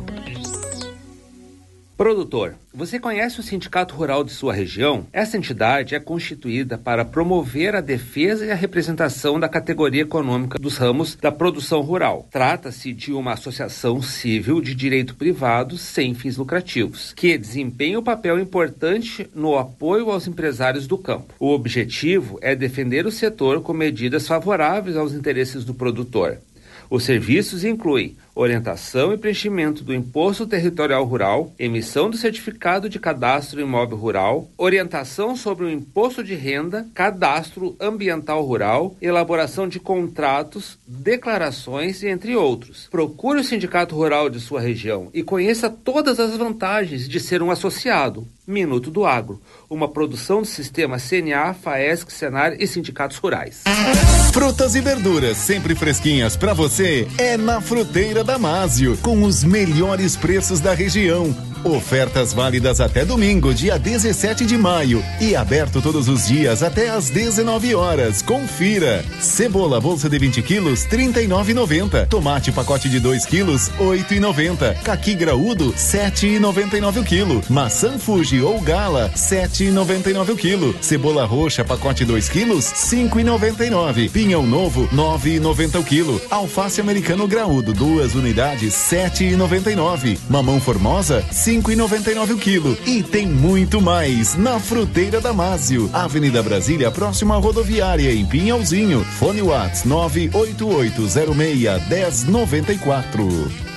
Produtor, você conhece o Sindicato Rural de sua região? Essa entidade é constituída para promover a defesa e a representação da categoria econômica dos ramos da produção rural. Trata-se de uma associação civil de direito privado sem fins lucrativos, que desempenha um papel importante no apoio aos empresários do campo. O objetivo é defender o setor com medidas favoráveis aos interesses do produtor. Os serviços incluem orientação e preenchimento do Imposto Territorial Rural, emissão do Certificado de Cadastro Imóvel Rural, orientação sobre o Imposto de Renda, Cadastro Ambiental Rural, elaboração de contratos, declarações e entre outros. Procure o Sindicato Rural de sua região e conheça todas as vantagens de ser um associado. Minuto do Agro, uma produção do Sistema C N A, FAESC, Senar e Sindicatos Rurais. Frutas e verduras sempre fresquinhas para você é na Fruteira Damásio, com os melhores preços da região. Ofertas válidas até domingo, dia dezessete de maio, e aberto todos os dias até às dezenove horas. Confira. Cebola bolsa de vinte quilos, trinta e nove reais e noventa centavos. Tomate pacote de dois quilos, oito reais e noventa centavos. Caqui graúdo, sete reais e noventa e nove centavos o quilo. Maçã Fuji ou Gala, sete reais e noventa e nove centavos o quilo. Cebola roxa pacote dois quilos, cinco reais e noventa e nove centavos. Pinhão novo, nove reais e noventa centavos o quilo. Alface americano graúdo, duas unidades, sete reais e noventa e nove centavos. Mamão formosa, cinco reais e noventa e nove centavos o quilo. E tem muito mais na Fruteira Damásio, Avenida Brasília, próxima à rodoviária, em Pinhalzinho. Fone WhatsApp nove oito oito zero seis um zero nove quatro.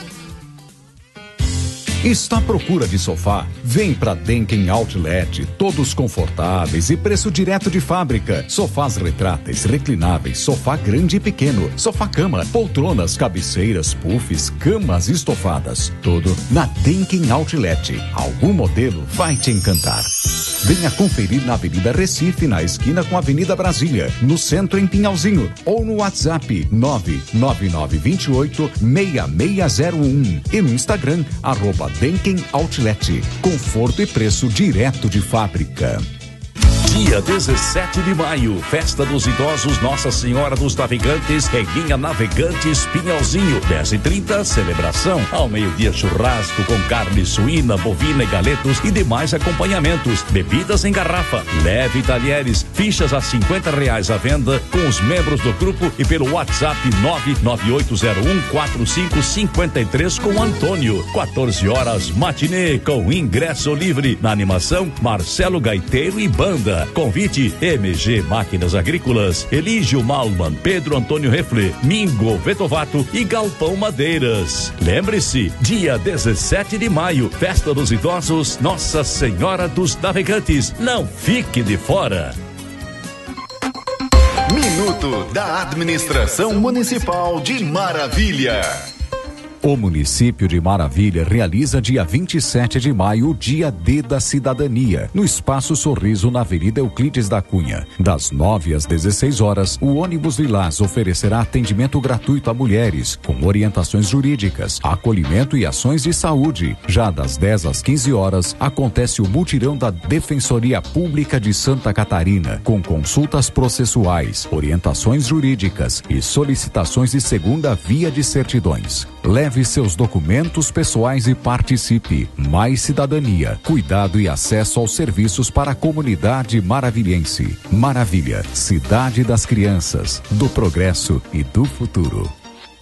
Está à procura de sofá? Vem pra Denken Outlet, todos confortáveis e preço direto de fábrica. Sofás retráteis, reclináveis, sofá grande e pequeno, sofá-cama, poltronas, cabeceiras, puffs, camas estofadas. Tudo na Denken Outlet. Algum modelo vai te encantar. Venha conferir na Avenida Recife, na esquina com a Avenida Brasília, no centro em Pinhalzinho, ou no WhatsApp nove nove nove dois oito seis seis zero um e no Instagram, arroba Denken Outlet. Conforto e preço direto de fábrica. Dia dezessete de maio, Festa dos Idosos Nossa Senhora dos Navegantes, Reguinha Navegantes, Pinhalzinho, dez e trinta, celebração. Ao meio-dia, churrasco com carne suína, bovina e galetos e demais acompanhamentos. Bebidas em garrafa, leve talheres, fichas a cinquenta reais à venda com os membros do grupo e pelo WhatsApp nove nove oito zero um quatro cinco cinco três com Antônio. quatorze horas, matinê com ingresso livre. Na animação, Marcelo Gaiteiro e Banda. Convite M G Máquinas Agrícolas, Elígio Malman, Pedro Antônio Refle, Mingo Vetovato e Galpão Madeiras. Lembre-se, dia dezessete de maio, Festa dos Idosos Nossa Senhora dos Navegantes. Não fique de fora. Minuto da Administração Municipal de Maravilha. O município de Maravilha realiza dia vinte e sete de maio o Dia D da Cidadania, no Espaço Sorriso, na Avenida Euclides da Cunha. Das nove às dezesseis horas, o ônibus Lilás oferecerá atendimento gratuito a mulheres, com orientações jurídicas, acolhimento e ações de saúde. Já das dez às quinze horas, acontece o mutirão da Defensoria Pública de Santa Catarina, com consultas processuais, orientações jurídicas e solicitações de segunda via de certidões. Leve Leve seus documentos pessoais e participe. Mais cidadania, cuidado e acesso aos serviços para a comunidade maravilhense. Maravilha, cidade das crianças, do progresso e do futuro.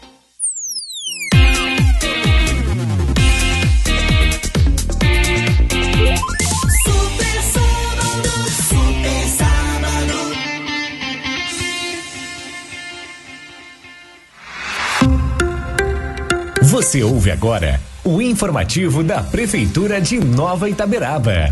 Você ouve agora o informativo da Prefeitura de Nova Itaberaba.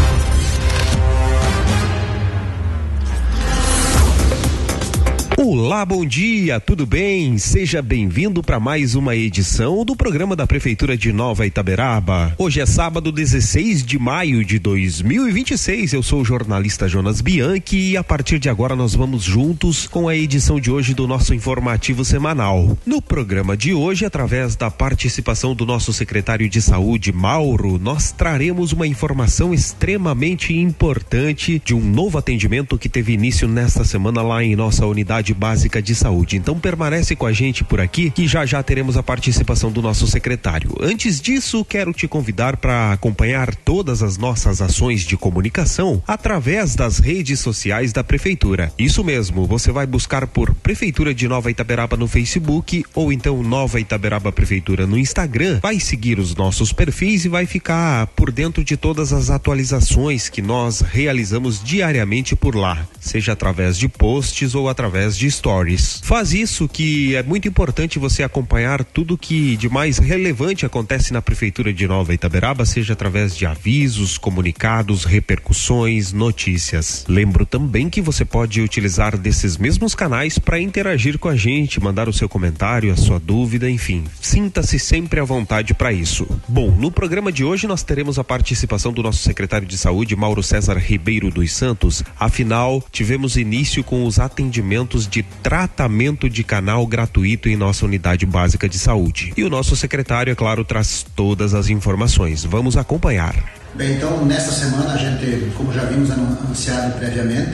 Olá, bom dia, tudo bem? Seja bem-vindo para mais uma edição do programa da Prefeitura de Nova Itaberaba. Hoje é sábado, dezesseis de maio de dois mil e vinte e seis. Eu sou o jornalista Jonas Bianchi e a partir de agora nós vamos juntos com a edição de hoje do nosso informativo semanal. No programa de hoje, através da participação do nosso secretário de Saúde, Mauro, nós traremos uma informação extremamente importante de um novo atendimento que teve início nesta semana lá em nossa unidade básica de saúde. Então permanece com a gente por aqui que já já teremos a participação do nosso secretário. Antes disso, quero te convidar para acompanhar todas as nossas ações de comunicação através das redes sociais da Prefeitura. Isso mesmo, você vai buscar por Prefeitura de Nova Itaberaba no Facebook ou então Nova Itaberaba Prefeitura no Instagram, vai seguir os nossos perfis e vai ficar por dentro de todas as atualizações que nós realizamos diariamente por lá, seja através de posts ou através de stories. Faz isso que é muito importante você acompanhar tudo que de mais relevante acontece na Prefeitura de Nova Itaberaba, seja através de avisos, comunicados, repercussões, notícias. Lembro também que você pode utilizar desses mesmos canais para interagir com a gente, mandar o seu comentário, a sua dúvida, enfim. Sinta-se sempre à vontade para isso. Bom, no programa de hoje nós teremos a participação do nosso secretário de Saúde, Mauro César Ribeiro dos Santos. Afinal, tivemos início com os atendimentos de tratamento de canal gratuito em nossa unidade básica de saúde. E o nosso secretário, é claro, traz todas as informações. Vamos acompanhar. Bem, então, nesta semana, a gente, como já vimos anunciado previamente,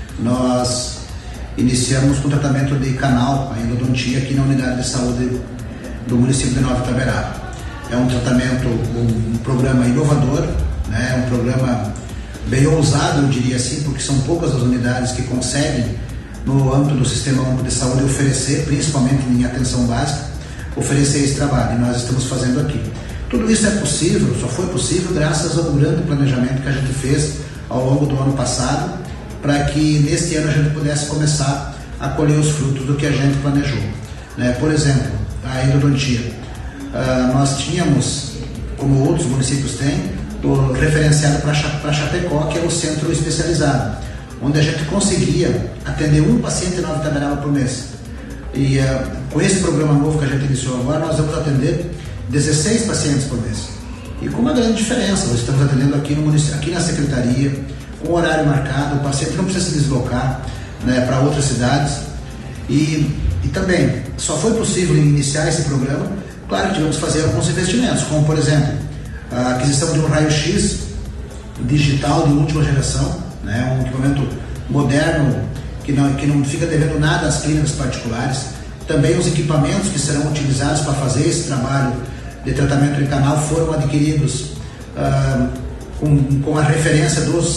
nós iniciamos com tratamento de canal, a endodontia, aqui na unidade de saúde do município de Nova Itaberaba. É um tratamento, um, um programa inovador, né? Um programa bem ousado, eu diria assim, porque são poucas as unidades que conseguem, no âmbito do Sistema Único de Saúde, oferecer, principalmente em atenção básica, oferecer esse trabalho, e nós estamos fazendo aqui. Tudo isso é possível, só foi possível graças ao grande planejamento que a gente fez ao longo do ano passado, para que neste ano a gente pudesse começar a colher os frutos do que a gente planejou. Né? Por exemplo, a endodontia. Uh, nós tínhamos, como outros municípios têm, o referenciado para Chapecó, que é o centro especializado, onde a gente conseguia atender um paciente em Nova Itaberaba por mês. E uh, com esse programa novo que a gente iniciou agora, nós vamos atender dezesseis pacientes por mês. E com uma grande diferença, nós estamos atendendo aqui, no município, aqui na secretaria, com horário marcado, o paciente não precisa se deslocar, né, para outras cidades. E, e também, só foi possível iniciar esse programa, claro que tivemos que fazer alguns investimentos, como por exemplo, a aquisição de um raio-x digital de última geração, né, um equipamento moderno que não, que não fica devendo nada às clínicas particulares. Também os equipamentos que serão utilizados para fazer esse trabalho de tratamento em canal foram adquiridos uh, com, com a referência dos